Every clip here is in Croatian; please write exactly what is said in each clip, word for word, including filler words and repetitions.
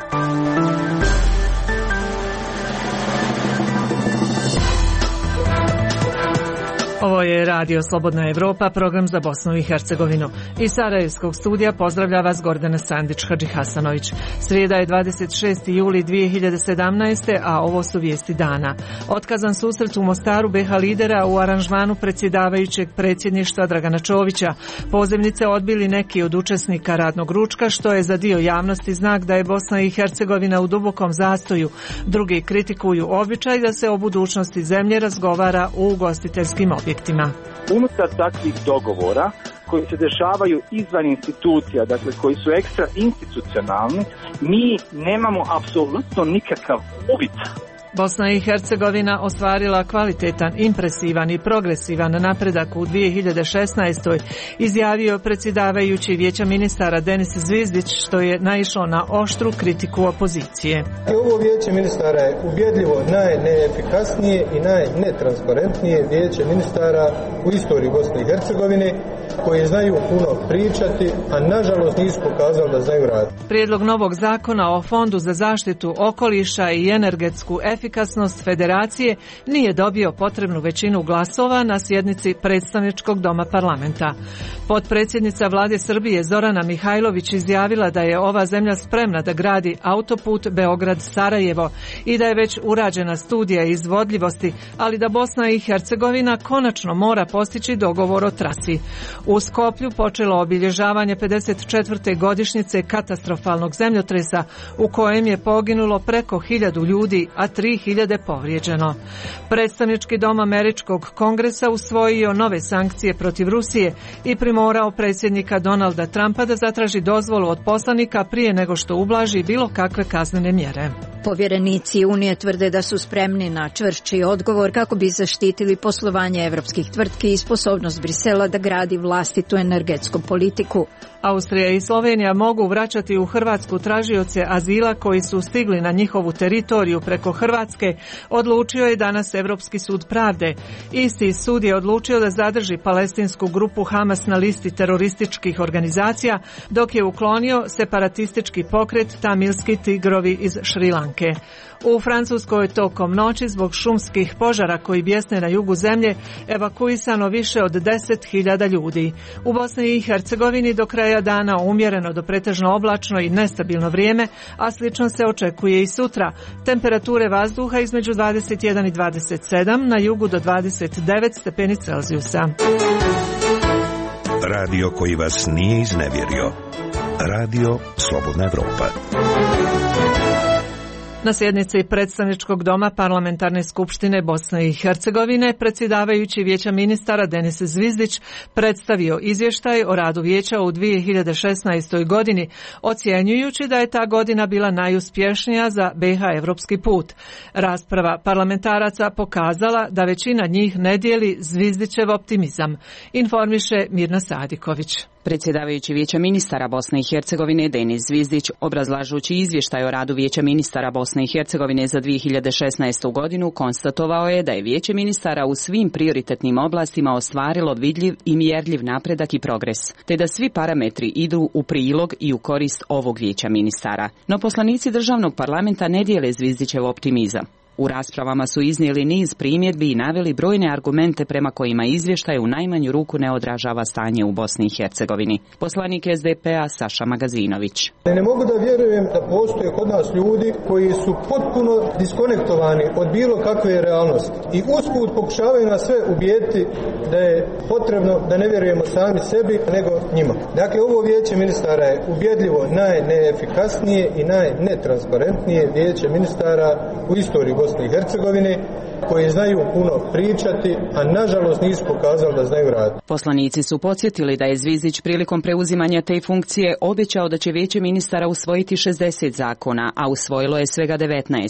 Ovo je Radio Slobodna Evropa, program za Bosnu i Hercegovinu. Iz Sarajevskog studija pozdravlja vas Gordana Sandić-Hadžihasanović. Srijeda je dvadeset šesti juli dvije hiljade sedamnaeste. a ovo su vijesti dana. Otkazan susret u Mostaru be ha lidera u aranžmanu predsjedavajućeg predsjedništva Dragana Čovića. Pozivnice odbili neki od učesnika radnog ručka, što je za dio javnosti znak da je Bosna i Hercegovina u dubokom zastoju. Drugi kritikuju običaj da se o budućnosti zemlje razgovara u ugostiteljskim objektima. Unutar takvih dogovora koji se dešavaju izvan institucija, dakle koji su ekstra institucionalni, mi nemamo apsolutno nikakav uvid. Bosna i Hercegovina ostvarila kvalitetan, impresivan i progresivan napredak u dvije hiljade šesnaestoj. izjavio predsjedavajući Vijeća ministara Denis Zvizdić, što je naišlo na oštru kritiku opozicije. Ovo Vijeće ministara je ubjedljivo najneefikasnije i najnetransparentnije Vijeće ministara u istoriji Bosne i Hercegovine, koji znaju puno pričati, a nažalost nisu pokazali da znaju raditi. Prijedlog novog zakona o Fondu za zaštitu okoliša i energetsku efikasnost Federacije nije dobio potrebnu većinu glasova na sjednici predstavničkog doma parlamenta. Potpredsjednica vlade Srbije Zorana Mihajlović izjavila da je ova zemlja spremna da gradi autoput Beograd-Sarajevo i da je već urađena studija izvodljivosti, ali da Bosna i Hercegovina konačno mora postići dogovor o trasi. U Skoplju počelo obilježavanje pedeset četvrte godišnjice katastrofalnog zemljotresa u kojem je poginulo preko hiljadu ljudi, a tri hiljade povrijeđeno. Predstavnički dom Američkog kongresa usvojio nove sankcije protiv Rusije i primorao predsjednika Donalda Trumpa da zatraži dozvolu od poslanika prije nego što ublaži bilo kakve kaznene mjere. Povjerenici Unije tvrde da su spremni na čvršći odgovor kako bi zaštitili poslovanje evropskih tvrtki i sposobnost Brisela da gradi vlastitu energetsku politiku. Austrija i Slovenija mogu vraćati u Hrvatsku tražioce azila koji su stigli na njihovu teritoriju preko Hrvatske, odlučio je danas Europski sud pravde. Isti sud je odlučio da zadrži palestinsku grupu Hamas na listi terorističkih organizacija, dok je uklonio separatistički pokret Tamilski tigrovi iz Šrilanke. U Francuskoj je tokom noći zbog šumskih požara koji bjesne na jugu zemlje evakuisano više od deset hiljada ljudi. U Bosni i Hercegovini do kraja dana umjereno do pretežno oblačno i nestabilno vrijeme, a slično se očekuje i sutra. Temperature vazduha između dvadeset jedan i dvadeset sedam, na jugu do dvadeset devet stepeni Celzijusa. Radio koji vas nije iznevjerio. Radio Slobodna Evropa. Na sjednici predstavničkog doma Parlamentarne skupštine Bosne i Hercegovine predsjedavajući Vijeća ministara Denis Zvizdić predstavio izvještaj o radu Vijeća u dvije hiljade šesnaestoj. godini, ocjenjujući da je ta godina bila najuspješnija za be ha evropski put. Rasprava parlamentaraca pokazala da većina njih ne dijeli Zvizdićev optimizam, informiše Mirna Sadiković. Predsjedavajući Vijeća ministara Bosne i Hercegovine Denis Zvizdić, obrazlažući izvještaj o radu Vijeća ministara Bosne i Hercegovine za dvije hiljade šesnaestu. godinu, konstatovao je da je Vijeće ministara u svim prioritetnim oblastima ostvarilo vidljiv i mjerljiv napredak i progres, te da svi parametri idu u prilog i u korist ovog Vijeća ministara. No poslanici državnog parlamenta ne dijele Zvizdićev optimizam. U raspravama su iznijeli niz primjedbi i naveli brojne argumente prema kojima izvještaj u najmanju ruku ne odražava stanje u Bosni i Hercegovini. Poslanik es de pe a Saša Magazinović. Ne mogu da vjerujem da postoje kod nas ljudi koji su potpuno diskonektovani od bilo kakve realnosti i usput pokušavaju nas sve ubijediti da je potrebno da ne vjerujemo sami sebi nego njima. Dakle, ovo Vijeće ministara je ubjedljivo najneefikasnije i najnetransparentnije Vijeće ministara u istoriji Bosne i Hercegovine, koji znaju puno pričati, a nažalost nisu pokazali da znaju raditi. Poslanici su podsjetili da je Zvizdić prilikom preuzimanja te funkcije obećao da će Vijeće ministara usvojiti šezdeset zakona, a usvojilo je svega devetnaest.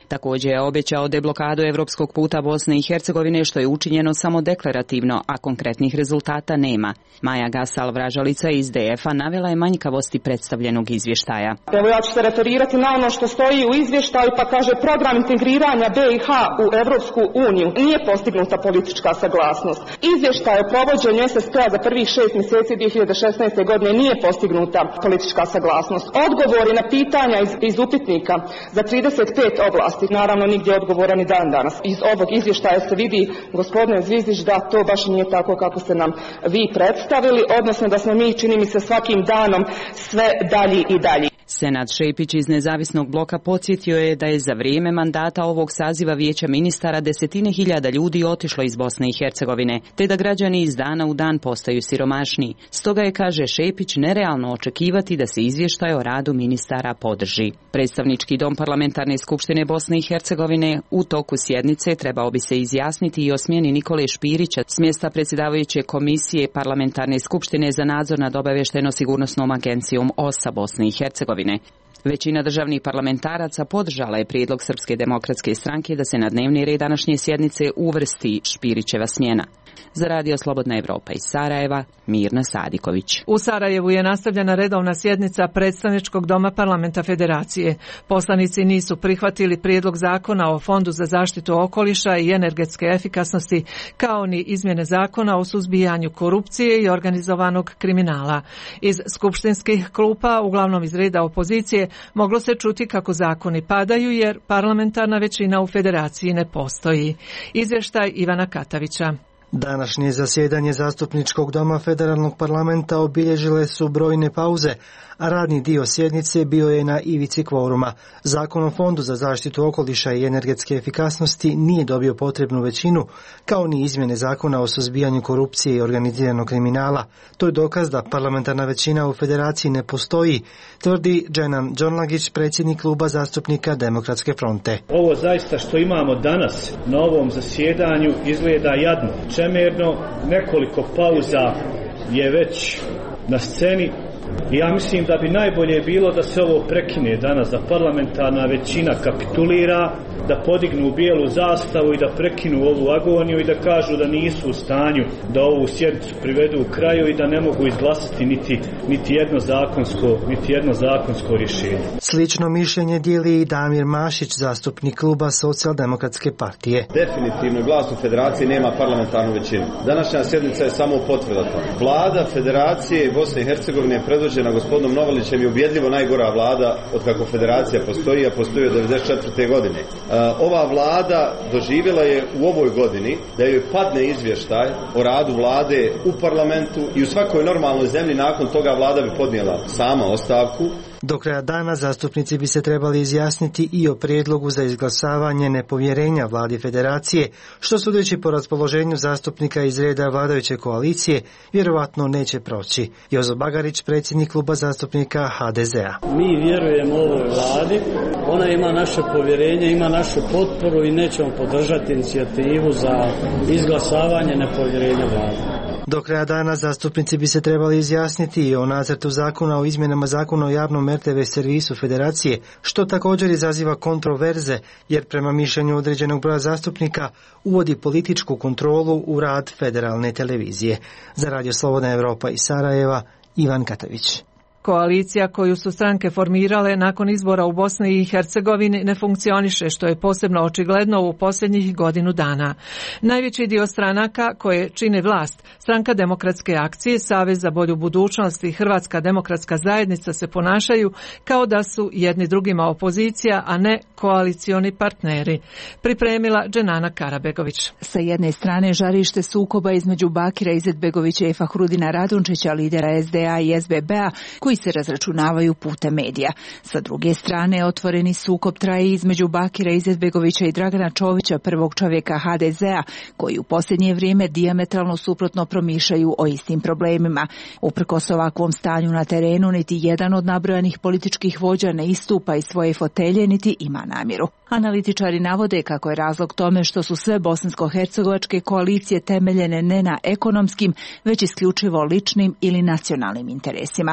Također je obećao deblokadu evropskog puta Bosne i Hercegovine, što je učinjeno samo deklarativno, a konkretnih rezultata nema. Maja Gasal-Vražalica iz D F-a navela je manjkavosti predstavljenog izvještaja. Evo ja ću se referirati na ono što stoji u izvještaju, pa kaže program integriranja B i H u Evropsku uniju. Nije postignuta politička saglasnost. Izvještaj o provođenju S S P-a za prvih šest mjeseci dvije hiljade šesnaeste. godine nije postignuta politička saglasnost. Odgovori na pitanja iz, iz upitnika za trideset pet oblasti, naravno nigdje odgovora ni dan danas. Iz ovog izvještaja se vidi, gospodine Zvizdić, da to baš nije tako kako ste nam vi predstavili, odnosno da smo mi, čini mi se, svakim danom sve dalji i dalji. Senad Šepić iz Nezavisnog bloka podsjetio je da je za vrijeme mandata ovog saziva Vijeća ministara desetine hiljada ljudi otišlo iz Bosne i Hercegovine, te da građani iz dana u dan postaju siromašniji. Stoga je, kaže Šepić, nerealno očekivati da se izvještaj o radu ministara podrži. Predstavnički dom Parlamentarne skupštine Bosne i Hercegovine u toku sjednice trebao bi se izjasniti i o smjeni Nikole Špirića s mjesta predsjedavajuće komisije Parlamentarne skupštine za nadzor nad obavještajno-sigurnosnom agencijom O S A Bosne i Hercegovine. Većina državnih parlamentaraca podržala je prijedlog Srpske demokratske stranke da se na dnevni red današnje sjednice uvrsti Špirićeva smjena. Za Radio Slobodna Evropa iz Sarajeva, Mirna Sadiković. U Sarajevu je nastavljena redovna sjednica Predstavničkog doma Parlamenta Federacije. Poslanici nisu prihvatili prijedlog zakona o Fondu za zaštitu okoliša i energetske efikasnosti, kao ni izmjene zakona o suzbijanju korupcije i organizovanog kriminala. Iz skupštinskih klupa, uglavnom iz reda opozicije, moglo se čuti kako zakoni padaju jer parlamentarna većina u Federaciji ne postoji. Izvještaj Ivana Katavića. Današnje zasjedanje Zastupničkog doma Federalnog parlamenta obilježile su brojne pauze, a radni dio sjednice bio je na ivici kvoruma. Zakon o Fondu za zaštitu okoliša i energetske efikasnosti nije dobio potrebnu većinu, kao ni izmjene zakona o suzbijanju korupcije i organiziranog kriminala. To je dokaz da parlamentarna većina u Federaciji ne postoji, tvrdi Dženan Đorlagić, predsjednik kluba zastupnika Demokratske fronte. Ovo zaista što imamo danas na ovom zasjedanju izgleda jadno, čemerno, nekoliko pauza je već na sceni. I ja mislim da bi najbolje bilo da se ovo prekine danas, da parlamentarna većina kapitulira, da podignu bijelu zastavu i da prekinu ovu agoniju i da kažu da nisu u stanju da ovu sjednicu privedu u kraju i da ne mogu izglasati niti, niti jedno zakonsko, niti jedno zakonsko rješenje. Slično mišljenje dijeli i Damir Mašić, zastupnik kluba Socijaldemokratske partije. Definitivno glas u Federaciji nema parlamentarnu većinu. Današnja sjednica je samo potvrda toga. Vlada Federacije Bosne i Hercegovine je predvođena gospodinom Novalićem i ubjedljivo najgora vlada od kako Federacija postoji, a postoji od devedeset četvrte. godine. Ova vlada doživjela je u ovoj godini da joj padne izvještaj o radu vlade u parlamentu i u svakoj normalnoj zemlji nakon toga vlada bi podnijela sama ostavku. Do kraja dana zastupnici bi se trebali izjasniti i o prijedlogu za izglasavanje nepovjerenja vladi Federacije, što sudeći po raspoloženju zastupnika iz reda vladajuće koalicije vjerovatno neće proći. Jozo Bagarić, predsjednik kluba zastupnika H D Z-a. Mi vjerujemo ovoj vladi, ona ima naše povjerenje, ima našu potporu i nećemo podržati inicijativu za izglasavanje nepovjerenja vlade. Do kraja dana zastupnici bi se trebali izjasniti i o nacrtu zakona o izmjenama zakona o javnom R T V servisu Federacije, što također izaziva kontroverze, jer prema mišljenju određenog broja zastupnika uvodi političku kontrolu u rad federalne televizije. Za Radio Slobodna Evropa iz Sarajeva, Ivan Katavić. Koalicija koju su stranke formirale nakon izbora u Bosni i Hercegovini ne funkcioniše, što je posebno očigledno u posljednjih godinu dana. Najveći dio stranaka koje čine vlast, Stranka demokratske akcije, Savez za bolju budućnost i Hrvatska demokratska zajednica se ponašaju kao da su jedni drugima opozicija, a ne koalicioni partneri. Pripremila Dženana Karabegović. Sa jedne strane žarište sukoba između Bakira Izetbegovića i Fahrudina Radunčića, lidera S D A i S B B-a, koji se razračunavaju putem medija. Sa druge strane, otvoreni sukob traje između Bakira Izetbegovića i Dragana Čovića, prvog čovjeka H D Z-a, koji u posljednje vrijeme dijametralno suprotno promišljaju o istim problemima. Uprkos ovakvom stanju na terenu, niti jedan od nabrojanih političkih vođa ne istupa iz svoje fotelje, niti ima namjeru. Analitičari navode kako je razlog tome što su sve bosansko-hercegovačke koalicije temeljene ne na ekonomskim, već isključivo ličnim ili nacionalnim interesima.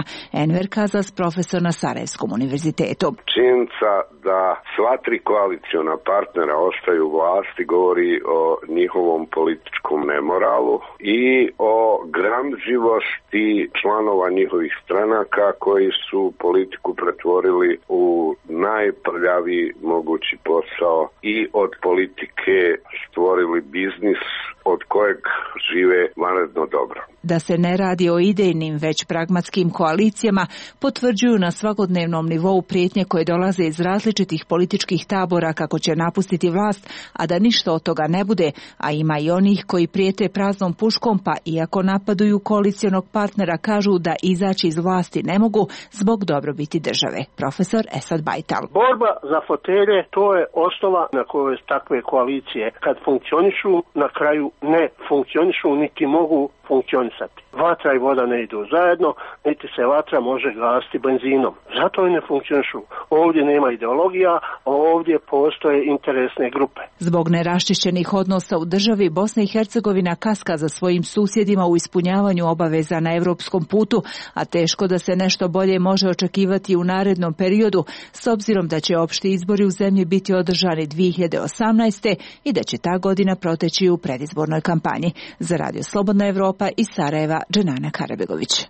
Enver Kazas, profesor na Sarajevskom univerzitetu. Činjenica da sva tri koaliciona partnera ostaju u vlasti govori o njihovom političkom nemoralu i o gramzivosti članova njihovih stranaka koji su politiku pretvorili u najprljaviji mogući posao i od politike stvorili biznis od kojeg žive vanredno dobro. Da se ne radi o idejnim, već pragmatskim koalicijama, potvrđuju na svakodnevnom nivou prijetnje koje dolaze iz različitih političkih tabora kako će napustiti vlast, a da ništa od toga ne bude, a ima i onih koji prijete praznom puškom, pa iako napaduju koalicionog partnera kažu da izaći iz vlasti ne mogu zbog dobrobiti države. Profesor Esad Bajtal. Borba za fotelje, to je osnova na kojoj takve koalicije kad funkcionišu, na kraju ne funkcionišu niti mogu funkcionisati. Vatra i voda ne idu zajedno, niti se vatra može gasiti benzinom. Zato i ne funkcionišu. Ovdje nema ideologija, a ovdje postoje interesne grupe. Zbog neraščišćenih odnosa u državi, Bosna i Hercegovina kaska za svojim susjedima u ispunjavanju obaveza na europskom putu, a teško da se nešto bolje može očekivati u narednom periodu, s obzirom da će opšti izbori u zemlji biti održani dvije hiljade osamnaeste. i da će ta godina proteći u predizbornoj kampanji. Za Radio Slobodna Evropa iz Sarajeva, Dženana Karabegović.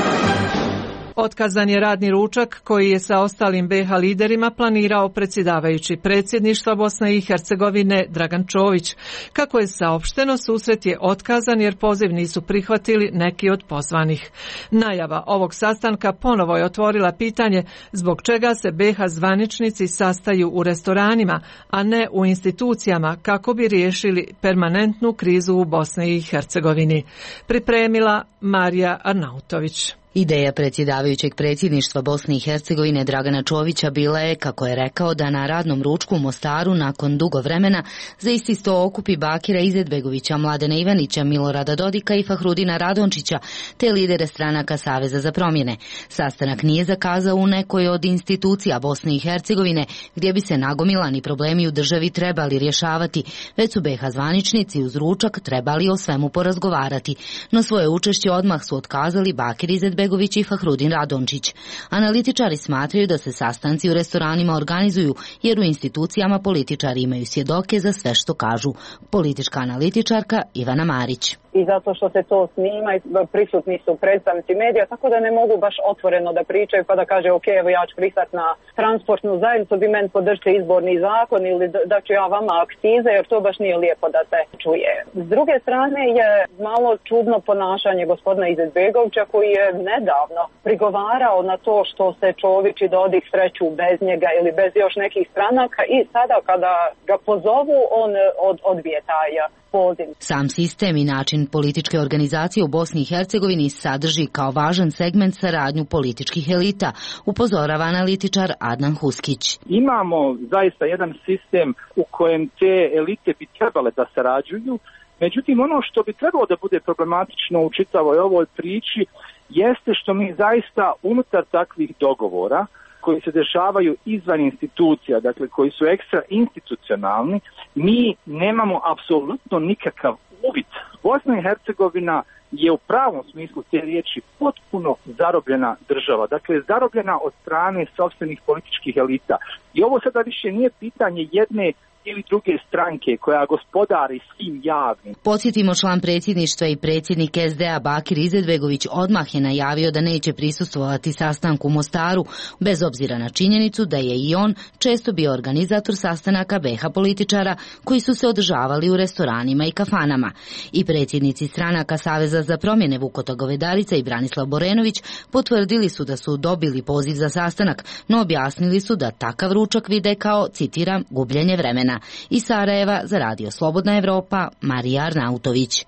Otkazan je radni ručak koji je sa ostalim be ha liderima planirao predsjedavajući predsjedništva Bosne i Hercegovine Dragan Čović. Kako je saopšteno, susret je otkazan jer poziv nisu prihvatili neki od pozvanih. Najava ovog sastanka ponovo je otvorila pitanje zbog čega se be ha zvaničnici sastaju u restoranima, a ne u institucijama kako bi riješili permanentnu krizu u Bosni i Hercegovini. Pripremila Marija Arnautović. Ideja predsjedavajućeg predsjedništva Bosne i Hercegovine Dragana Čovića bila je, kako je rekao, da na radnom ručku u Mostaru nakon dugo vremena za isti sto okupi Bakira Izetbegovića, Mladena Ivanića, Milorada Dodika i Fahrudina Radončića, te lidere stranaka Saveza za promjene. Sastanak nije zakazao u nekoj od institucija Bosne i Hercegovine gdje bi se nagomilani problemi u državi trebali rješavati, već su be ha zvaničnici uz ručak trebali o svemu porazgovarati. No svoje učešće odmah su otkazali Bakir Izetbegović Begović i Fahrudin Radončić. Analitičari smatraju da se sastanci u restoranima organizuju jer u institucijama političari imaju svjedoke za sve što kažu. Politička analitičarka Ivana Marić. I zato što se to snima i prisutni su predstavnici medija, tako da ne mogu baš otvoreno da pričaju pa da kaže ok, evo ja ću pristati na transportnu zajednicu, bi meni podržite izborni zakon ili da ću ja vama akcize, jer to baš nije lijepo da se čuje. S druge strane je malo čudno ponašanje gospodina Izetbegovića koji je nedavno prigovarao na to što se Čović i Dodik sreću bez njega ili bez još nekih stranaka i sada kada ga pozovu on od, odbije taj poziv. Sam sistem i način političke organizacije u Bosni i Hercegovini sadrži kao važan segment saradnju političkih elita, upozorava analitičar Adnan Huskić. Imamo zaista jedan sistem u kojem te elite bi trebale da sarađuju, međutim ono što bi trebalo da bude problematično u čitavoj ovoj priči jeste što mi zaista unutar takvih dogovora koji se dešavaju izvan institucija, dakle koji su ekstra institucionalni, mi nemamo apsolutno nikakav uvid. Bosna i Hercegovina je u pravom smislu te riječi potpuno zarobljena država, dakle zarobljena od strane sopstvenih političkih elita. I ovo sada više nije pitanje jedne ili druge stranke koja gospodari svim javnim. Podsjetimo, član predsjedništva i predsjednik es de a Bakir Izetbegović odmah je najavio da neće prisustvovati sastanku u Mostaru, bez obzira na činjenicu da je i on često bio organizator sastanaka be ha političara koji su se održavali u restoranima i kafanama. I predsjednici stranaka Saveza za promjene Vukota Govedarica i Branislav Borenović potvrdili su da su dobili poziv za sastanak, no objasnili su da takav ručak vide kao, citiram, gubljenje vremena. Iz Sarajeva za Radio Slobodna Evropa, Marija Arnautović.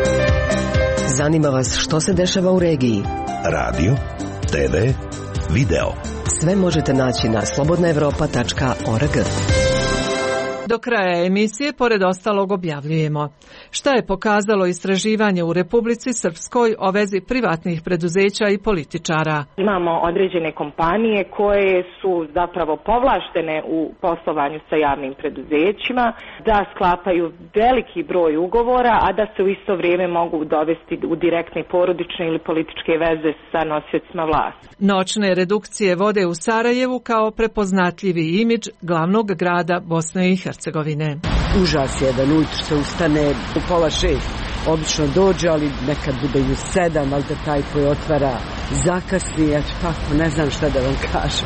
Zanima vas što se dešava u regiji? Radio, te ve, video. Sve možete naći na slobodna evropa tačka org. Do kraja emisije, pored ostalog, objavljujemo. Šta je pokazalo istraživanje u Republici Srpskoj o vezi privatnih preduzeća i političara? Imamo određene kompanije koje su zapravo povlaštene u poslovanju sa javnim preduzećima, da sklapaju veliki broj ugovora, a da se u isto vrijeme mogu dovesti u direktne porodične ili političke veze sa nosiocima vlasti. Noćne redukcije vode u Sarajevu kao prepoznatljivi imidž glavnog grada Bosne i Hercegovine. Užas je da ujutro se ustane u pola šest. Obično dođe, ali nekad bude i u sedam, ali da taj koji otvara zakasni, ja kako, ne znam šta da vam kažem.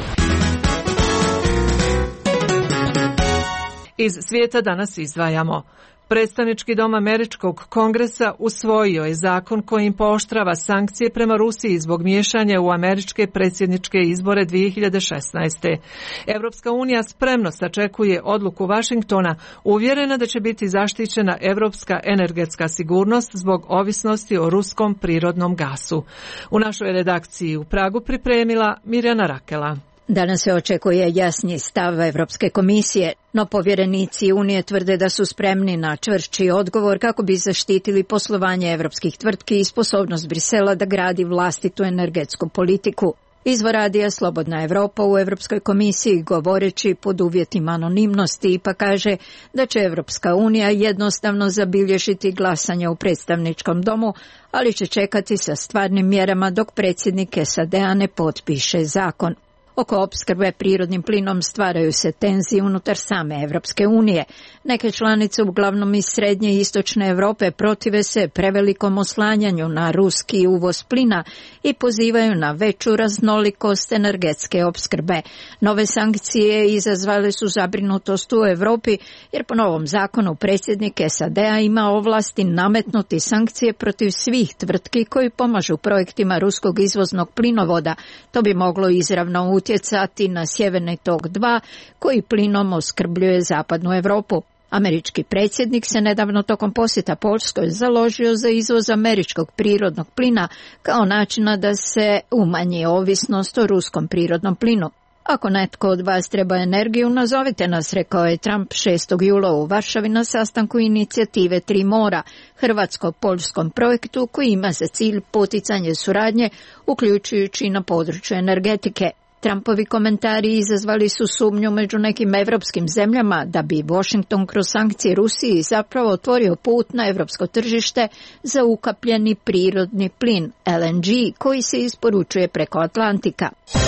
Iz svijeta danas izdvajamo. Predstavnički dom Američkog kongresa usvojio je zakon kojim pooštrava sankcije prema Rusiji zbog miješanja u američke predsjedničke izbore dvije hiljade šesnaeste. Europska unija spremno sačekuje odluku Vašingtona, uvjerena da će biti zaštićena europska energetska sigurnost zbog ovisnosti o ruskom prirodnom gasu. U našoj redakciji u Pragu pripremila Mirjana Rakela. Danas se očekuje jasni stav Evropske komisije, no povjerenici Unije tvrde da su spremni na čvršći odgovor kako bi zaštitili poslovanje evropskih tvrtki i sposobnost Brisela da gradi vlastitu energetsku politiku. Izvor radija Slobodna Evropa u Evropskoj komisiji, govoreći pod uvjetima anonimnosti, pa kaže da će Evropska unija jednostavno zabilježiti glasanje u predstavničkom domu, ali će čekati sa stvarnim mjerama dok predsjednik S A D-a ne potpiše zakon. Oko opskrbe prirodnim plinom stvaraju se tenzije unutar same Evropske unije. Neke članice, uglavnom iz srednje i istočne Europe, protive se prevelikom oslanjanju na ruski uvoz plina i pozivaju na veću raznolikost energetske opskrbe. Nove sankcije izazvale su zabrinutost u Europi jer po novom zakonu predsjednik S A D-a ima ovlasti nametnuti sankcije protiv svih tvrtki koji pomažu projektima ruskog izvoznog plinovoda. To bi moglo izravno utjecati na Sjeverni tok dva koji plinom opskrbljuje zapadnu Europu. Američki predsjednik se nedavno tokom posjeta Poljskoj založio za izvoz američkog prirodnog plina kao načina da se umanji ovisnost o ruskom prirodnom plinu. Ako netko od vas treba energiju, nazovite nas, rekao je Trump šestog jula u Varšavi na sastanku inicijative Tri mora, hrvatsko-poljskom projektu koji ima za cilj poticanje suradnje, uključujući na području energetike. Trumpovi komentari izazvali su sumnju među nekim evropskim zemljama da bi Washington kroz sankcije Rusiji zapravo otvorio put na evropsko tržište za ukapljeni prirodni plin L N G koji se isporučuje preko Atlantika.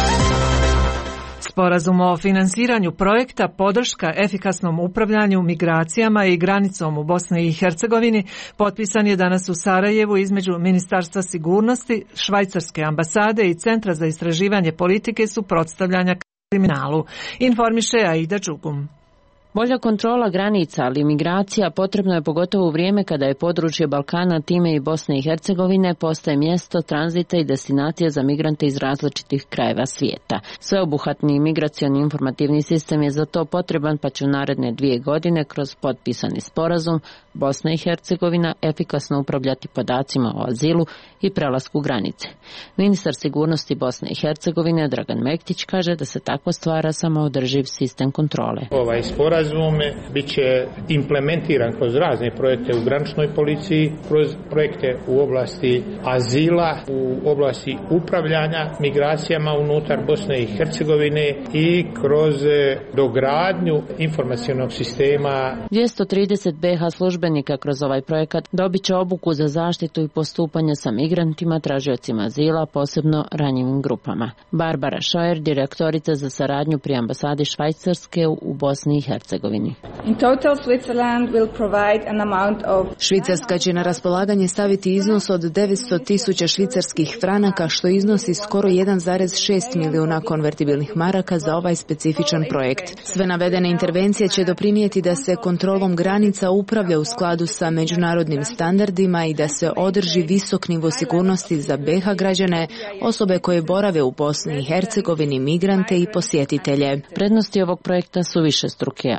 Sporazum o finansiranju projekta podrška efikasnom upravljanju migracijama i granicom u Bosni i Hercegovini potpisan je danas u Sarajevu između Ministarstva sigurnosti, Švajcarske ambasade i Centra za istraživanje politike suprotstavljanja kriminalu. Informiše Aida Đugum. Bolja kontrola granica, ali migracija potrebno je pogotovo u vrijeme kada je područje Balkana, time i Bosne i Hercegovine, postaje mjesto tranzita i destinacija za migrante iz različitih krajeva svijeta. Sveobuhvatni migracioni informativni sistem je za to potreban, pa će u naredne dvije godine kroz potpisani sporazum Bosna i Hercegovina efikasno upravljati podacima o azilu i prelasku granice. Ministar sigurnosti Bosne i Hercegovine Dragan Mektić kaže da se tako stvara samoodrživ sistem kontrole. Ovaj sporazum bit će implementiran kroz razne projekte u graničnoj policiji, kroz projekte u oblasti azila, u oblasti upravljanja migracijama unutar Bosne i Hercegovine i kroz dogradnju informacionog sistema. dvjesto trideset B H službenika kroz ovaj projekat dobit će obuku za zaštitu i postupanje sa migrantima, tražiocima azila, posebno ranjivim grupama. Barbara Šojer, direktorica za saradnju pri ambasadi Švajcarske u Bosni i Hercegovini. In total, Switzerland will provide an amount of... Švicarska će na raspolaganje staviti iznos od devetsto tisuća švicarskih franaka, što iznosi skoro jedan zarez šest milijuna konvertibilnih maraka za ovaj specifičan projekt. Sve navedene intervencije će doprinijeti da se kontrolom granica upravlja u skladu sa međunarodnim standardima i da se održi visok nivo sigurnosti za B H građane, osobe koje borave u Bosni i Hercegovini, migrante i posjetitelje. Prednosti ovog projekta su višestruke,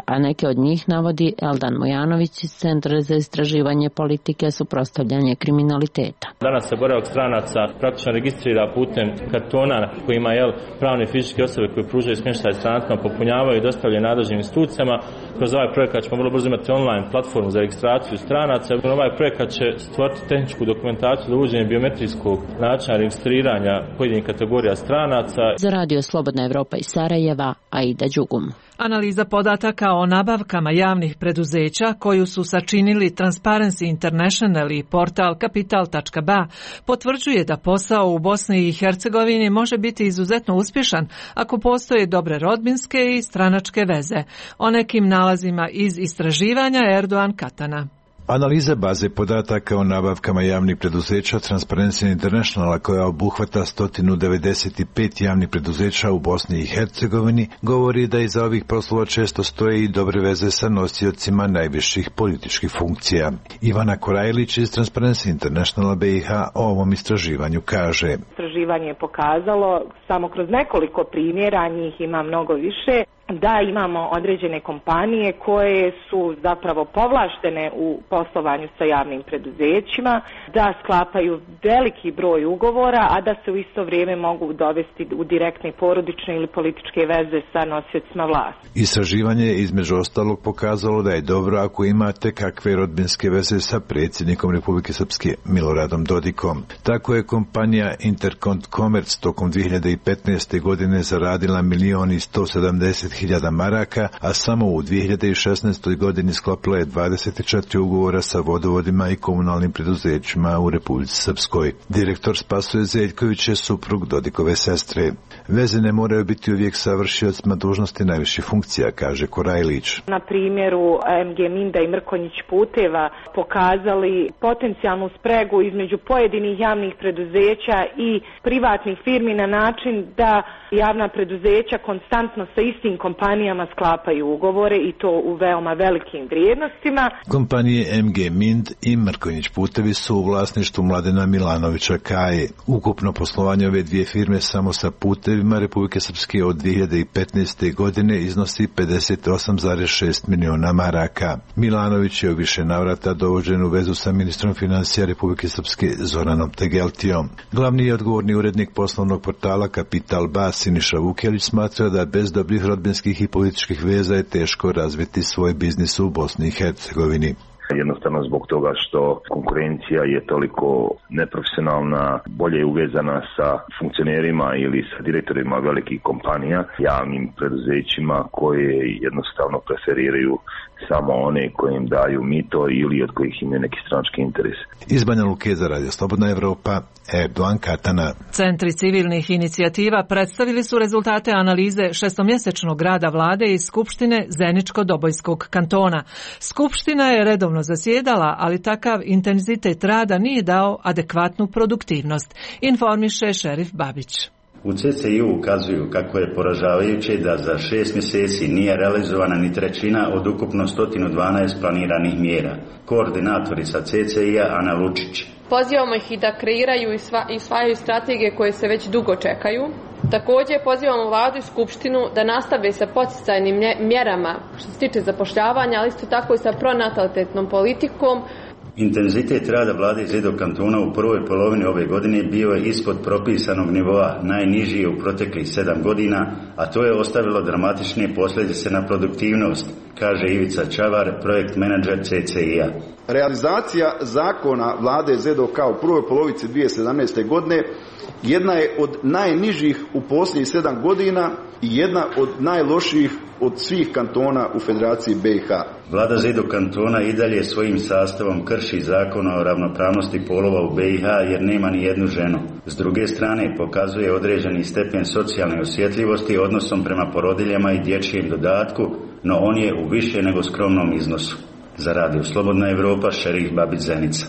a neke od njih navodi Eldan Mojanović iz Centra za istraživanje politike suprotstavljanje kriminaliteta. Danas se boravak stranaca praktično registrira putem kartona kojima jel, pravne i fizičke osobe koje pružaju smještaj strancima popunjavaju i dostavljaju nadležnim institucijama. Kroz ovaj projekat ćemo vrlo brzo imati online platformu za registraciju stranaca. Ovaj projekat će stvoriti tehničku dokumentaciju za uvođenje biometrijskog načina registriranja pojedinih kategorija stranaca. Za Radio Slobodna Evropa iz Sarajeva, Aida Đugum. Analiza podataka o nabavkama javnih preduzeća koju su sačinili Transparency International i portal kapital tačka b a potvrđuje da posao u Bosni i Hercegovini može biti izuzetno uspješan ako postoje dobre rodbinske i stranačke veze. O nekim nalazima iz istraživanja Erdoğan Katana. Analiza baze podataka o nabavkama javnih preduzeća Transparency Internationala koja obuhvata sto devedeset pet javnih preduzeća u Bosni i Hercegovini govori da iza ovih poslova često stoje i dobre veze sa nosiocima najviših političkih funkcija. Ivana Korajlić iz Transparency Internationala B i H o ovom istraživanju kaže: Istraživanje je pokazalo samo kroz nekoliko primjera, njih ima mnogo više, da imamo određene kompanije koje su zapravo povlaštene u poslovanju sa javnim preduzećima, da sklapaju veliki broj ugovora, a da se u isto vrijeme mogu dovesti u direktne porodične ili političke veze sa nosiocima vlasti. Istraživanje je između ostalog pokazalo da je dobro ako imate kakve rodbinske veze sa predsjednikom Republike Srpske Miloradom Dodikom. Tako je kompanija Intercont Commerce tokom dvije hiljade petnaeste. godine zaradila milion i sto sedamdeset hiljada maraka, a samo u dvije hiljade šesnaestoj. godini sklopila je dvadeset četiri ugovora sa vodovodima i komunalnim preduzećima u Republici Srpskoj. Direktor Spasoje Zeljković je suprug Dodikove sestre. Veze ne moraju biti uvijek savršiocima dužnosti najviših funkcija, kaže Korajlić. Na primjeru M G Minda i Mrkonjić Puteva pokazali potencijalnu spregu između pojedinih javnih preduzeća i privatnih firmi na način da javna preduzeća konstantno sa istim kompanijama sklapaju ugovore i to u veoma velikim vrijednostima. Kompanije M G Mind i Mrkonjić Putevi su u vlasništvu Mladena Milanovića Kaje. Ukupno poslovanje ove dvije firme samo sa putevima Republike Srpske od dvije hiljade petnaeste. godine iznosi pedeset osam zarez šest miliona maraka. Milanović je u više navrata dovođen u vezu sa ministrom financija Republike Srpske Zoranom Tegeltijom. Glavni i odgovorni urednik poslovnog portala Kapital B a Siniša Vukelić smatra da bez dobrih rodbinskih i političkih veza je teško razviti svoj biznis u Bosni i Hercegovini. Jednostavno zbog toga što konkurencija je toliko neprofesionalna, bolje je uvezana sa funkcionerima ili sa direktorima velikih kompanija, javnim preduzećima koje jednostavno preferiraju samo one koji im daju mito ili od kojih imaju neki stranački interes. Iz Banja Luke za Radio Slobodna Evropa, Erdoğan Katana. Centri civilnih inicijativa predstavili su rezultate analize šestomjesečnog rada vlade iz Skupštine Zeničko-Dobojskog kantona. Skupština je redovno zasjedala, ali takav intenzitet rada nije dao adekvatnu produktivnost, informiše Šerif Babić. U C C I-u ukazuju kako je poražavajuće da za šest mjeseci nije realizovana ni trećina od ukupno sto dvanaest planiranih mjera. Koordinatorica C C I-a Ana Lučić. Pozivamo ih i da kreiraju i usvajaju strategije koje se već dugo čekaju. Također pozivamo vladu i skupštinu da nastave sa poticajnim mjerama što se tiče zapošljavanja, ali isto tako i sa pronatalitetnom politikom. Intenzitet rada vlade iz Zedo kantona u prvoj polovini ove godine bio je ispod propisanog nivoa, najniži je u proteklih sedam godina, a to je ostavilo dramatične posljedice na produktivnost, kaže Ivica Čavar, projekt menadžer C C I-a. Realizacija zakona vlade Zedo kao u prvoj polovici dvije tisuće sedamnaeste. godine jedna je od najnižih u posljednjih sedam godina i jedna od najlošijih od svih kantona u Federaciji B i H. Vlada Zedo kantona i dalje svojim sastavom krši zakon o ravnopravnosti polova u B i H jer nema ni jednu ženu. S druge strane pokazuje određeni stepen socijalne osjetljivosti odnosom prema porodiljama i dječjem dodatku, no on je u više nego skromnom iznosu. Za Radio Slobodna Evropa, Šerif Babić, Zenica.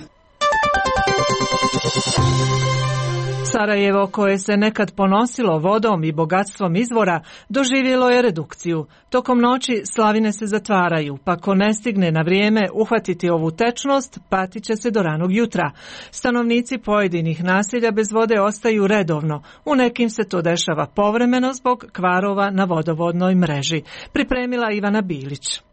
Sarajevo, koje se nekad ponosilo vodom i bogatstvom izvora, doživjelo je redukciju. Tokom noći slavine se zatvaraju, pa ko ne stigne na vrijeme uhvatiti ovu tečnost, patit će se do ranog jutra. Stanovnici pojedinih naselja bez vode ostaju redovno. U nekim se to dešava povremeno zbog kvarova na vodovodnoj mreži. Pripremila Ivana Bilić.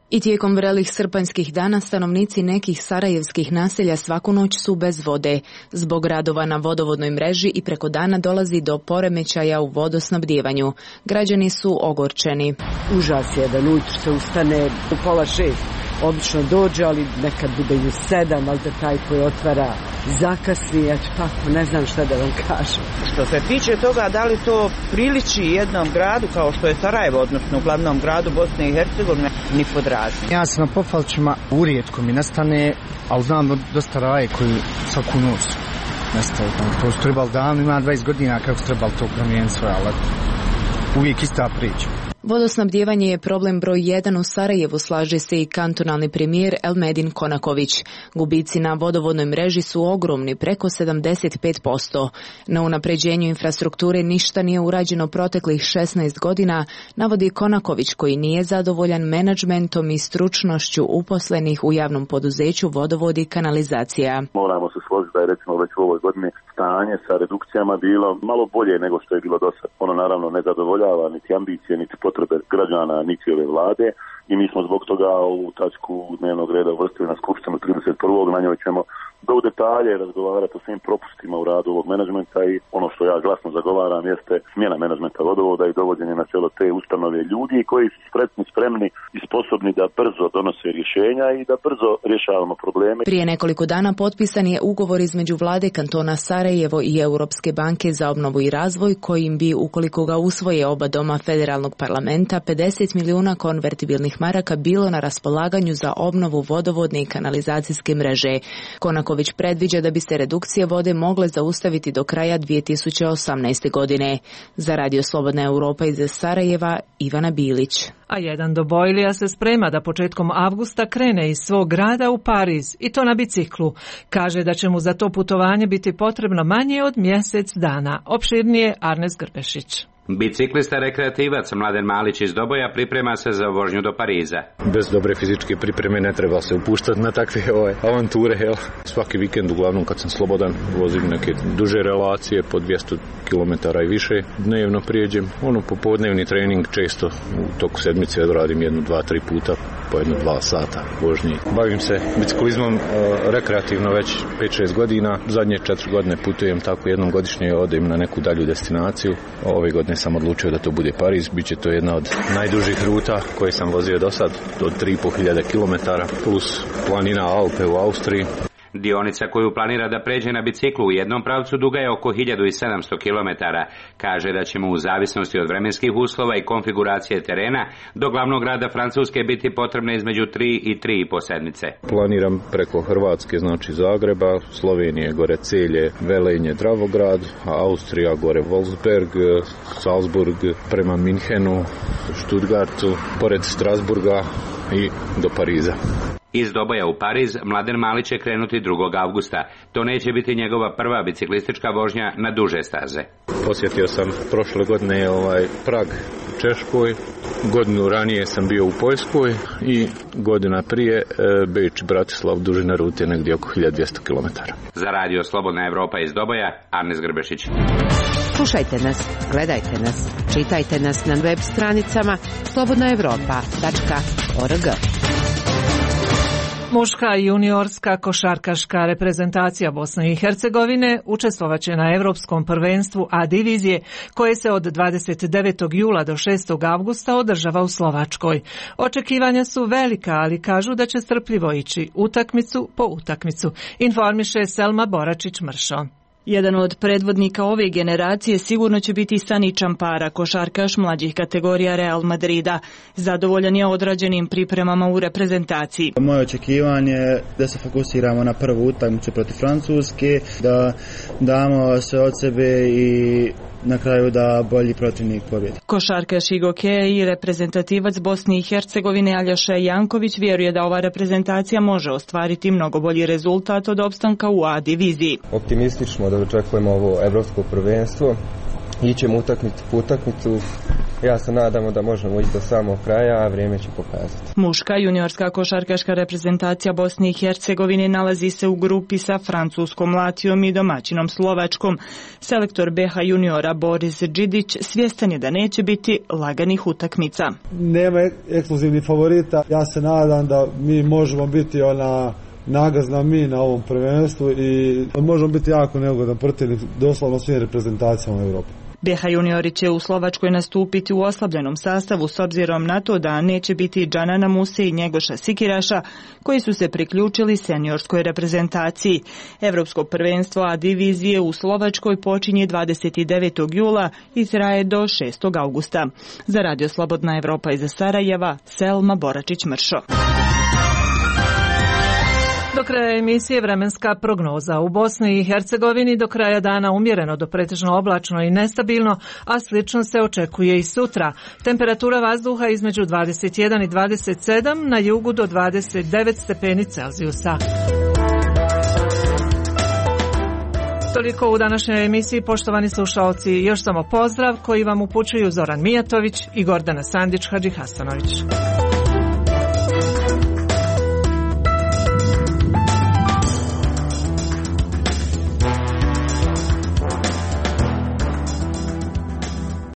I tijekom vrelih srpanjskih dana stanovnici nekih sarajevskih naselja svaku noć su bez vode. Zbog radova na vodovodnoj mreži i preko dana dolazi do poremećaja u vodosnabdijevanju. Građani su ogorčeni. Užas je da ujutro se ustane u pola šest. Obično dođe, ali nekad bude i u sedam, ali da taj koji otvara zakasni, ja tako ne znam šta da vam kažem. Što se tiče toga, da li to priliči jednom gradu kao što je Sarajevo, odnosno glavnom gradu Bosne i Hercegovine, ni pod raznim. Ja sam na Pofalčima, urijetko mi nastane, ali znam dosta raje koji svaku noć nastaju. To su trebali davno, ima dvadeset godina kako su trebali to promijeniti svoje, ali uvijek ista priča. Vodosnabdijevanje je problem broj jedan u Sarajevu, slaže se i kantonalni premijer Elmedin Konaković. Gubici na vodovodnoj mreži su ogromni, preko sedamdeset pet posto. Na unapređenju infrastrukture ništa nije urađeno proteklih šesnaest godina, navodi Konaković, koji nije zadovoljan menadžmentom i stručnošću uposlenih u javnom poduzeću Vodovod i kanalizacija. Moramo se složiti da je recimo već u ovoj godini stanje sa redukcijama bilo malo bolje nego što je bilo do sad. Ono naravno ne zadovoljava niti ambicije, niti potrebe građana, niti ove vlade i mi smo zbog toga u tačku dnevnog reda uvrstili na skupštinu trideset prvog Na njoj ćemo do u detalje razgovarati o svim propustima u radu ovog menadžmenta i ono što ja glasno zagovaram jeste smjena menadžmenta Vodovoda i dovođenje na čelo te ustanove ljudi koji su spretni, spremni i sposobni da brzo donose rješenja i da brzo rješavamo probleme. Prije nekoliko dana potpisan je ugovor između vlade kantona Sarajevo i Europske banke za obnovu i razvoj, kojim bi, ukoliko ga usvoje oba doma federalnog parlamenta, pedeset milijuna konvertibilnih maraka bilo na raspolaganju za obnovu vodovodne i kanalizacijske mreže. Konaković predviđa da bi se redukcije vode mogle zaustaviti do kraja dvije tisuće osamnaeste. godine. Za Radio Slobodna Europa iz Sarajeva, Ivana Bilić. A jedan do Bojlija se sprema da početkom avgusta krene iz svog grada u Pariz, i to na biciklu. Kaže da će mu za to putovanje biti potrebno manje od mjesec dana. Opširnije Arnes Grbešić. Biciklista rekreativac Mladen Malić iz Doboja priprema se za vožnju do Pariza. Bez dobre fizičke pripreme ne treba se upuštati na takve ove avanture. Jel? Svaki vikend, uglavnom kad sam slobodan, vozim neke duže relacije po dvjesto kilometara i više dnevno prijeđem. Ono popodnevni trening često u toku sedmice odradim jednu, dva, tri puta po jedno, dva sata vožnji. Bavim se biciklizmom e, rekreativno već pet šest godina. Zadnje četiri godine putujem tako jednom godišnje, odem na neku dalju destinaciju. Ove godine sam odlučio da to bude Pariz, bit će to jedna od najdužih ruta koje sam vozio do sad, do tri i pol hiljade kilometara, plus planina Alpe u Austriji. Dionica koju planira da pređe na biciklu u jednom pravcu duga je oko hiljadu sedamsto kilometara. Kaže da će mu u zavisnosti od vremenskih uslova i konfiguracije terena do glavnog grada Francuske biti potrebne između tri i tri i po sedmice. Planiram preko Hrvatske, znači Zagreba, Slovenije gore Celje, Velenje, Dravograd, a Austrija gore Wolfsberg, Salzburg, prema Minhenu, Stuttgartu, pored Strasburga i do Pariza. Iz Doboja u Pariz Mladen Malić će krenuti drugog avgusta. To neće biti njegova prva biciklistička vožnja na duže staze. Posjetio sam prošle godine ovaj Prag u Češkoj, godinu ranije sam bio u Poljskoj i godina prije Beč Bratislav, dužina rute negdje oko hiljadu dvjesto kilometara. Za Radio Slobodna Europa iz Doboja, Arnes Grbešić. Slušajte nas, gledajte nas, čitajte nas na web stranicama slobodna europa tačka org. Muška juniorska košarkaška reprezentacija Bosne i Hercegovine učestvovaće na Europskom prvenstvu A divizije koje se od dvadeset devetog jula do šestog avgusta održava u Slovačkoj. Očekivanja su velika, ali kažu da će strpljivo ići utakmicu po utakmicu, informiše Selma Boračić-Mršo. Jedan od predvodnika ove generacije sigurno će biti Sani Čampara, košarkaš mlađih kategorija Real Madrida. Zadovoljan je odrađenim pripremama u reprezentaciji. Moje očekivanje je da se fokusiramo na prvu utakmicu protiv Francuske, da damo sve od sebe i na kraju da bolji protivnik pobjedi. Košarkaš Igo Kea i reprezentativac Bosne i Hercegovine Aljoša Janković vjeruje da ova reprezentacija može ostvariti mnogo bolji rezultat od opstanka u A diviziji. Optimistično da očekujemo ovo evropsko prvenstvo. Ićemo utakmicu po utakmicu. Ja se nadamo da možemo ići do samog kraja, a vrijeme će pokazati. Muška juniorska košarkaška reprezentacija Bosne i Hercegovine nalazi se u grupi sa Francuskom, Latvijom i domaćinom Slovačkom. Selektor B H juniora Boris Đidić svjestan je da neće biti laganih utakmica. Nema ekskluzivnih favorita. Ja se nadam da mi možemo biti ona nagazna mi na ovom prvenstvu i možemo biti jako neugodan protivnik doslovno svim reprezentacijama u Europi. B H juniori će u Slovačkoj nastupiti u oslabljenom sastavu s obzirom na to da neće biti Džanana Muse i Njegoša Sikiraša koji su se priključili seniorskoj reprezentaciji. Evropsko prvenstvo A divizije u Slovačkoj počinje dvadeset devetog jula i traje do šestog augusta. Za Radio Slobodna Evropa iz Sarajeva, Selma Boračić-Mršo. Do kraja emisije vremenska prognoza. U Bosni i Hercegovini do kraja dana umjereno do pretežno oblačno i nestabilno, a slično se očekuje i sutra. Temperatura vazduha između dvadeset jedan i dvadeset sedam, na jugu do dvadeset devet stepeni Celzijusa. Toliko u današnjoj emisiji, poštovani slušaoci. Još samo pozdrav koji vam upućuju Zoran Mijatović i Gordana Sandić-Hadžihasanović.